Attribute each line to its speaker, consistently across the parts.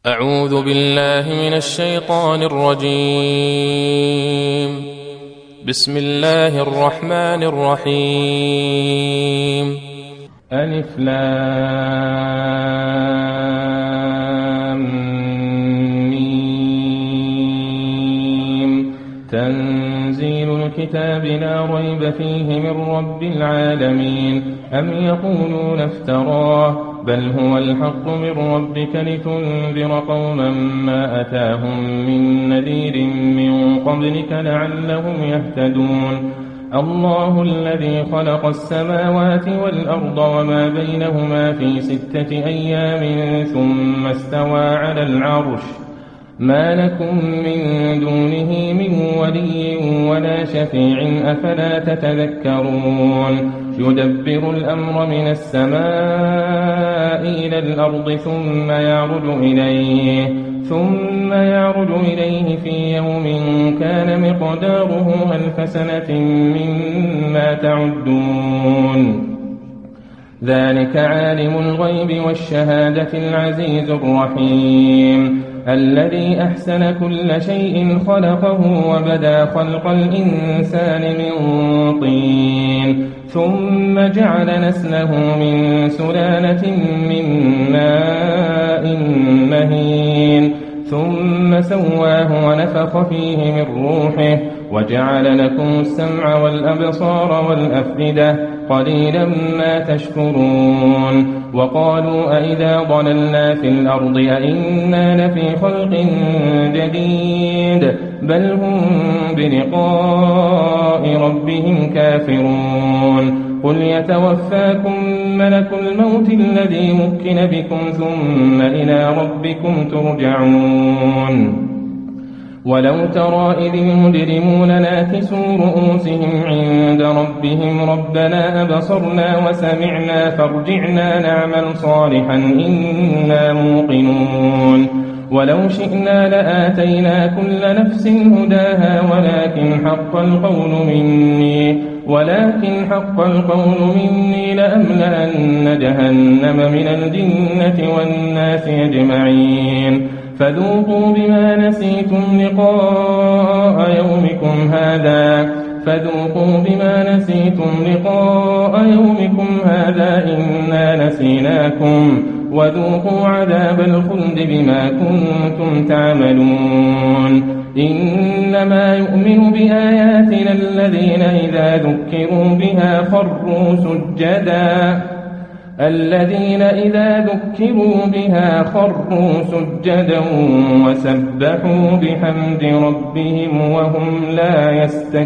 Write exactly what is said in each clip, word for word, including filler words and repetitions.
Speaker 1: أعوذ بالله من الشيطان الرجيم. بسم الله الرحمن الرحيم.
Speaker 2: ألف لام ميم. تنزيل الكتاب لا ريب فيه من رب العالمين. أم يقولون افتراه بل هو الحق من ربك لتنذر قوما ما أتاهم من نذير من قبلك لعلهم يهتدون. الله الذي خلق السماوات والأرض وما بينهما في ستة أيام ثم استوى على العرش ما لكم من دونه من ولي ولا شفيع أفلا تتذكرون. يدبر الأمر من السماء إلى الأرض ثم يعرج إليه ثم يعرج إليه في يوم كان مقداره ألف سنة مما تعدون. ذلك عالم الغيب والشهادة العزيز الرحيم الذي أحسن كل شيء خلقه وبدأ خلق الإنسان من طين ثم جعل نسله من سلالة من ماء مهين ثم سواه ونفخ فيه من روحه وجعل لكم السمع والأبصار والأفئدة قليلا ما تشكرون. وقالوا أئذا ضللنا في الأرض أئنا لفي خلق جديد بل هم بلقاء ربهم كافرون. قل يتوفاكم ملك الموت الذي وكل بكم ثم إلى ربكم ترجعون. ولو ترى إذ المجرمون ناكسوا رؤوسهم عند ربهم ربنا أبصرنا وسمعنا فارجعنا نعمل صالحا إنا موقنون. ولو شئنا لآتينا كل نفس هداها ولكن حق القول مني ولكن حق القول مني لأملأن جهنم من الجنة والناس أجمعين. فذوقوا بما نسيتم لقاء يومكم هذا فذوقوا بما نسيتم لقاء يومكم هذا إنا نسيناكم وذوقوا عذاب الخلد بما كنتم تعملون. إنما يؤمن بآياتنا الذين إذا ذكروا بها خروا سجدا الذين إذا ذكروا بها خروا سجدا وسبحوا بحمد ربهم وهم لا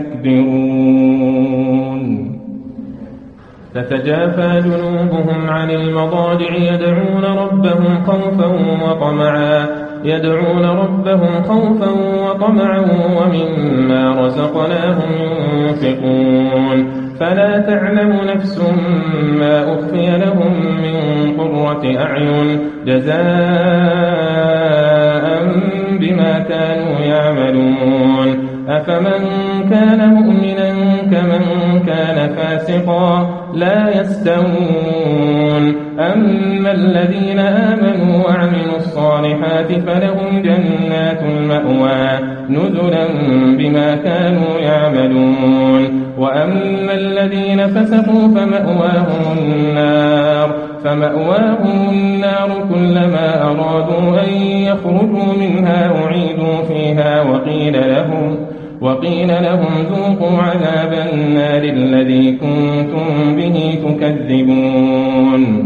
Speaker 2: يستكبرون. تتجافى جنوبهم عن المضاجع يدعون ربهم خوفا وطمعا يدعون ربهم خوفا وطمعا ومما رزقناهم ينفقون. فلا تعلم نفس ما أخفي لهم من قرة أعين جزاء بما كانوا يعملون. أفمن كان مؤمنا كمن كان فاسقا لا يستوون. أما الذين آمنوا وعملوا الصالحات فلهم جنات المأوى نزلا بما كانوا يعملون. وأما الذين فسقوا فمأواهم النار فمأواهم النار كلما أرادوا أن يخرجوا منها أعيدوا فيها وقيل لهم وقيل لهم ذوقوا عذاب النار الذي كنتم به تكذبون.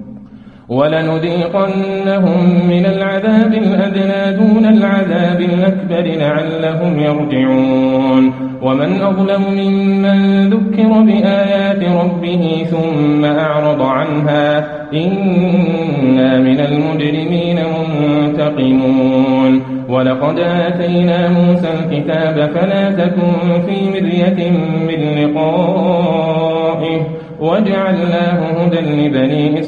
Speaker 2: ولنذيقنهم من العذاب الأدنى دون العذاب الأكبر لعلهم يرجعون. ومن أظلم ممن ذكر بآيات ربه ثم أعرض عنها إنا من المجرمين منتقمون. ولقد آتينا موسى الكتاب فلا تكن في مرية من لقائه وجعلناه هدى لبني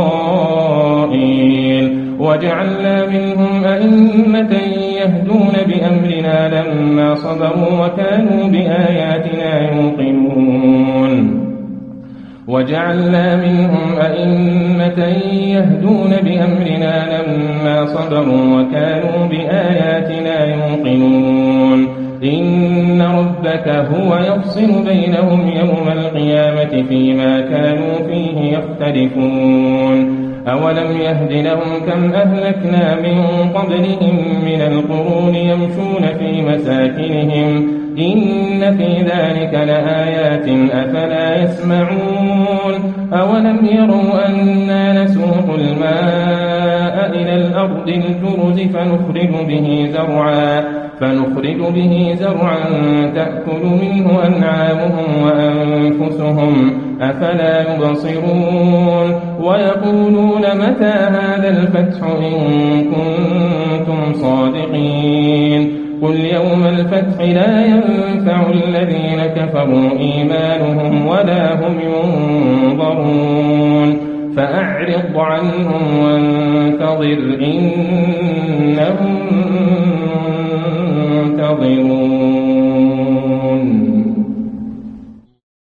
Speaker 2: إسرائيل وجعلنا منهم أئمة يهدون بأمرنا لما صبروا وكانوا بآياتنا يوقنون. وجعلنا منهم أئمة يهدون بأمرنا لما صبروا وكانوا بآياتنا يوقنون إن ربك هو يفصل بينهم يوم القيامة فيما كانوا فيه يختلفون أولم يهد لهم كم أهلكنا من قبلهم من القرون يمشون في مساكنهم إن في ذلك لآيات أفلا يسمعون أولم يروا أنا نسوق الماء إلى الأرض الجرز فنخرج به زرعا فنخرج به زرعا تأكل منه أنعامهم وأنفسهم أفلا يبصرون ويقولون متى هذا الفتح إن كنتم صادقين قل يوم الفتح لا ينفع الذين كفروا إيمانهم ولا هم ينظرون فأعرض عنهم وانتظر إنهم منتظرون